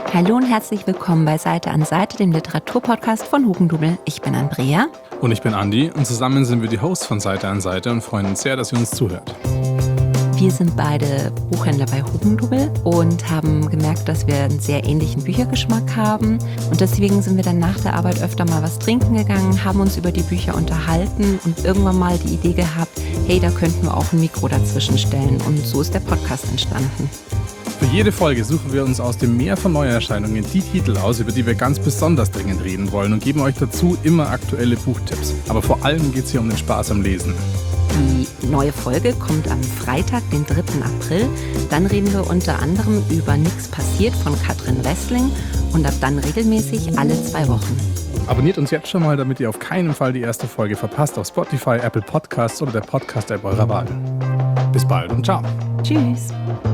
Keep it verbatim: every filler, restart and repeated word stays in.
Hallo und herzlich willkommen bei Seite an Seite, dem Literaturpodcast von Hugendubel. Ich bin Andrea. Und ich bin Andi und zusammen sind wir die Hosts von Seite an Seite und freuen uns sehr, dass ihr uns zuhört. Wir sind beide Buchhändler bei Hugendubel und haben gemerkt, dass wir einen sehr ähnlichen Büchergeschmack haben. Und deswegen sind wir dann nach der Arbeit öfter mal was trinken gegangen, haben uns über die Bücher unterhalten und irgendwann mal die Idee gehabt, hey, da könnten wir auch ein Mikro dazwischen stellen. Und so ist der Podcast entstanden. Für jede Folge suchen wir uns aus dem Meer von Neuerscheinungen die Titel aus, über die wir ganz besonders dringend reden wollen und geben euch dazu immer aktuelle Buchtipps. Aber vor allem geht es hier um den Spaß am Lesen. Die neue Folge kommt am Freitag, den dritten April. Dann reden wir unter anderem über Nix passiert von Katrin Wessling und ab dann regelmäßig alle zwei Wochen. Abonniert uns jetzt schon mal, damit ihr auf keinen Fall die erste Folge verpasst auf Spotify, Apple Podcasts oder der Podcast-App eurer Wahl. Bis bald und ciao. Tschüss.